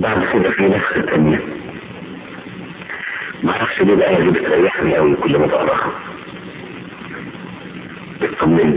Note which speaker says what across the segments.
Speaker 1: بعد كده في نفخة تانية، ما اعرفش ليه الآية دي بتريحني قوي كل ما بقراها، بتطمني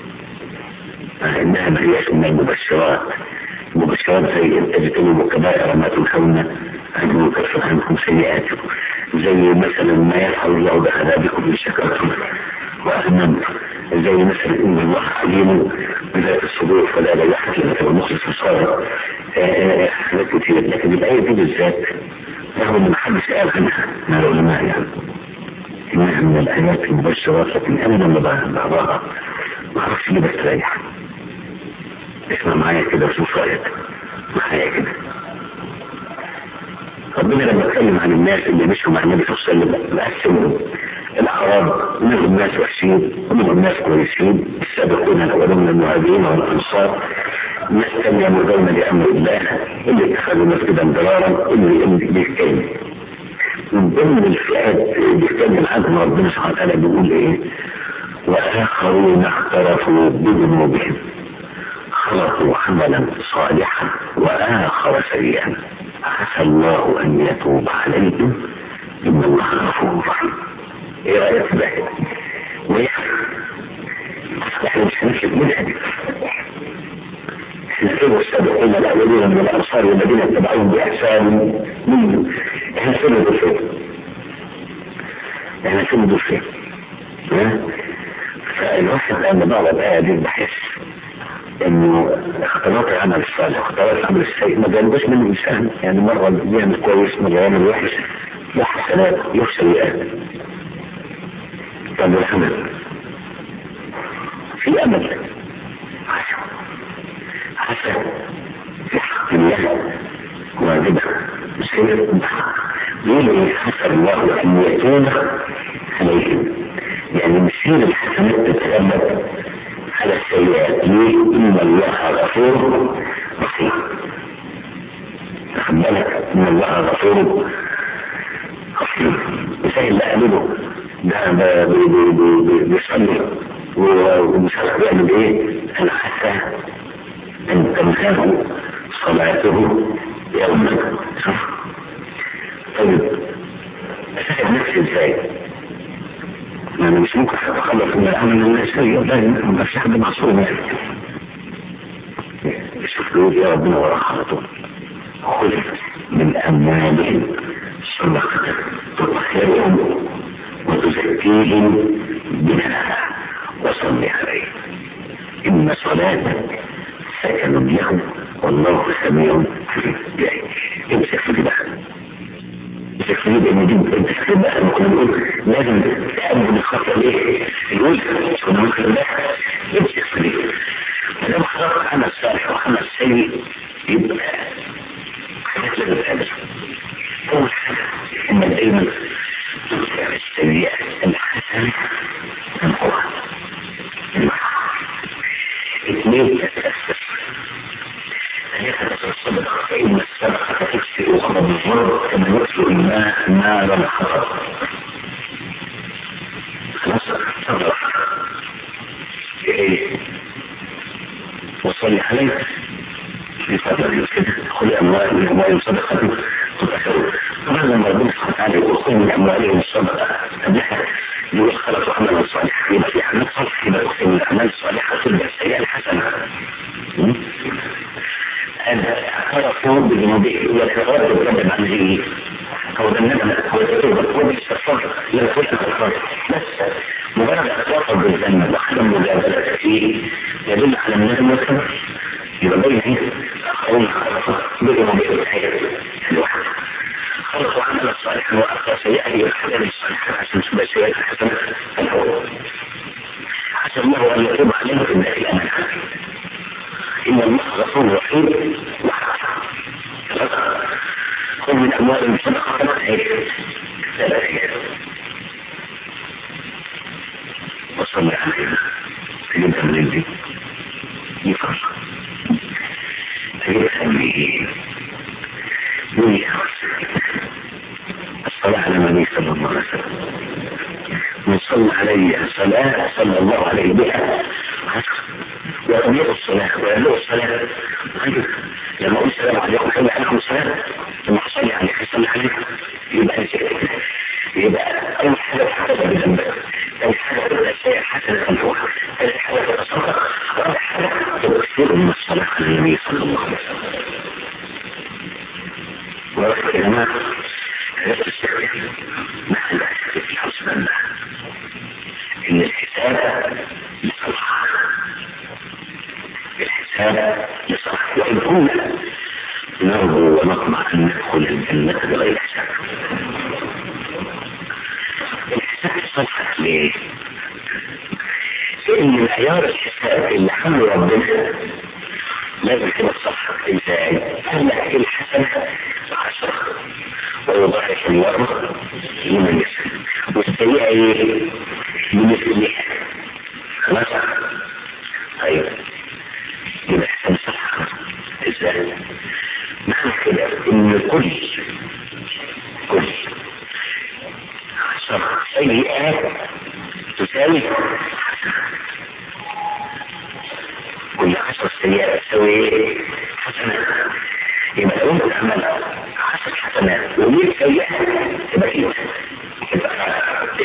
Speaker 1: انها ما هياش من المبشرات. المبشرات زي ان تجتنبوا الكبائر ما تنهون عنه ويكفر عنكم سيئاتكم، زي مثلا ما يفعل الله بعذابكم ان شكرتم وامنتم، زي مثلا ان الله عليم بذات الصدور فلا لا يحكي مثل المخلص الصالح، حاجات كتير. لكن الآية دي بالذات رغم ان محدش قال عنها من العلماء يعني انها من الآيات المبشرات، لكن انا لما بقراها ما اعرفش ليه بستريح. اسمع معايا كده وشوف رأيك معايا كده. ربنا لما اتكلم عن الناس اللي مشوا مع النبي صلى الله عليه وسلم مقسمهم الأعراب، منهم ناس وحشين ومنهم ناس كويسين، السابقون الأولون من المهاجرين والأنصار، ناس كانوا يمرون بأمر الله، اللي اتخذوا مسجدا ضرارا، اللي بيتكلم من ضمن الفئات اللي بيتكلم عنهم ربنا سبحانه وتعالى بيقول ايه؟ وآخرون اعترفوا بذنوبهم خلقوا عملا صالحا وآخر سيئا عسى الله أن يتوب عليهم إن الله غفور رحيم. إيه رأيك بقى؟ احنا مش هنشرك منها دي. احنا فين السابقين الأولين من الأنصار والذين اتبعوهم بإحسان منهم؟ احنا فين الدفين؟ احنا فين الدفين؟ فالواحد لما بقرا الآية دي بحس انه اختلاط العمل الصالح واختلاط العمل السيء ما جانبش من الانسان، يعني مرة يعمل كويس مرة يعمل وحش، له حسنات له سيئات. طب العمل في امل عسى في حق الله واجبة مسير يقول ايه؟ عسى الله ان يتوب عليهم، يعني مسير الحسنات تتغلب على السيئات. ليه؟ إن الله غفور رحيم. تخبلك إن الله غفور رحيم. مثال اللي قالوا ده بيصلي ومثال بيعمل ايه؟ أنا حتى أن تنهاه صلاته يوما. طيب أسأل نفسي ازاي؟ يعني مش ممكن اتخلص من العمل من الناس، لازم ما فيش حد معصوم يعني. شوف له يا ربنا وراء على طول، خذ من اموالهم صدقة تطهرهم وتزكيهم بها وصل عليهم ان صلاتك سكن لهم والله سميع عليم. امسك في ده، التكفير ان دي التكفير بقى ممكن نقول لازم تأمن الخطأ ليه؟ يقول كنا ممكن ده يمسك في دي. فلما خلق عمل صالح وعمل سيء يبقى حاجات لازم تقابل. أول حاجة إن دايما تدفع السيئة الحسنة تنقوها. اثنين تتأسس ثلاثة الصدقة، فإن الصدقة تكسر غضب الظلم كما يكسر الماء نار الحطب. خلاص صدقة ايه؟ وصلي عليك في صدقة كده، خذ أموال صدقة تتكرر. طبعا لما ربنا سبحانه وتعالى يقول خذ من أموالهم الصدقة قبلها يقول خلقوا عملا صالحا، يبقى في أعمال صالحة، يبقى تخذ من الأعمال الصالحة تبقى السيئة الحسنة. اعترفوا بذنوبهم والإقرار يتكلم عن ذنوبهم هو ده الندم هو التوبة هو الاستغفار لا يكون الاقرار بس مجرد اعتراف بالذنب وعدم مجازفة فيه يدل على الندم والتوبة. يبقى بين اخرون اعترفوا بذنوبهم الواحد خلقوا عملا صالحا واخر سيئة الحسنة الصالحة عشان تبقى سيئة الحسنة الاول عشان الله ان يتوب عليهم في الداخل الامان. إن الله غفور رحيم خذ من أموالهم صدقة ثلاثة وصلي عليهم تجيبها من الدين يفرق تجيبها من الصلاة على النبي صلى الله عليه وسلم من صلى عليه صلاة صلى الله عليه بها ويبلغ الصلاة ويبلغ الصلاة. طيب لما أقول السلام عليكم حلو عليكم السلام لما حصل لي عليك حصل لي عليك يبقى أول حاجة تحتاج بذنبك، أول حاجة تبقى شيء حسنة تنفوها، ثالث حاجة تتصدق، رابع حاجة تكثير من الصلاة على النبي صلى الله عليه وسلم. ورحمة يا جماعة عرفت السر نحن الأساسي في الحسبان ده إن الحساب لصلاح، الحساب لصلاح، وإن كنا نرجو ونطمع أن ندخل الجنة بغير حساب. الحساب لصلاح ليه؟ لأن معيار الحساب اللي حمله ربنا لازم كده تصحح. ازاي؟ قال الحسنة 10 ويضاعف الله لمن يشاء والسيئة ايه؟ بمثلها. خلاص؟ طيب يبقى الحسنة صح. ازاي؟ معنى كده ان كل 10 سيئات تساوي كل 10 سيئات تساوي حسنات. يبقى لو انت عملت 10 حسنات و100 سيئة تبقى ايه؟ تبقى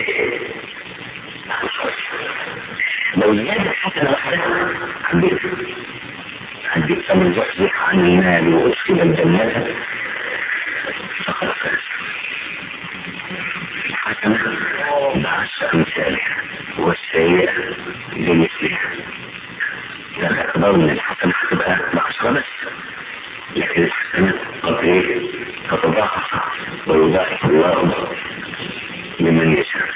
Speaker 1: لو زادت حسنة واحدة عندك فمن زحزح عن النار وادخل الجنة فقد فاز. الحسنة ب10 أمثالها والسيئة بمثلها. لا تقدرون الحسنة هتبقى ب10 بس، لكن الحسنة تتضاعف ويضاعف الله لمن يشاء.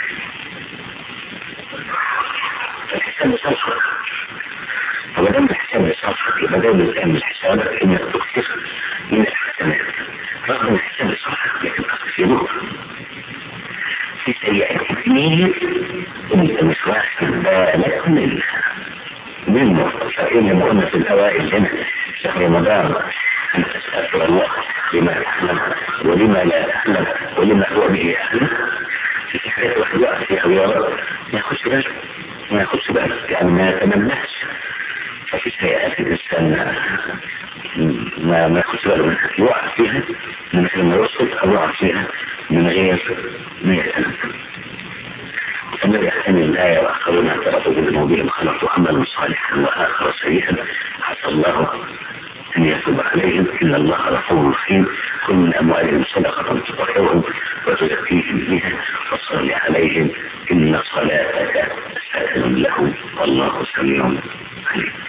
Speaker 1: الحساب صفر. فمدام الحساب صفر يبقى ده بالكامل الحساب انك تكثر من الحسنات رغم الحساب صفر، لكن في نقطة في سيئات كتير انت مش واخد بالك منه. فإن لما قلنا في الأوائل هنا شهر رمضان أن تستغفر الله لما تعلم ولما لا تعلم ولما هو به أعلم. في حاجات واحد يقع فيها ويرى ما ياخدش بالك يعني ما يتمناش. ففي سيئات الإنسان ما ياخدش باله منها، يقع فيها من غير ما يوصل أو يقع فيها من غير ما يتمنى. فالذي يحتمل الآية وآخرون اعترفوا بذنوبهم خلقوا عملا صالحا وآخر سيئا عسى الله أن يتوب عليهم إن الله غفور رحيم. كل من أموالهم صدقة تطهرهم وتزكيهم بها وصل عليهم إن صلاتك سكن لهم والله سميع عليم.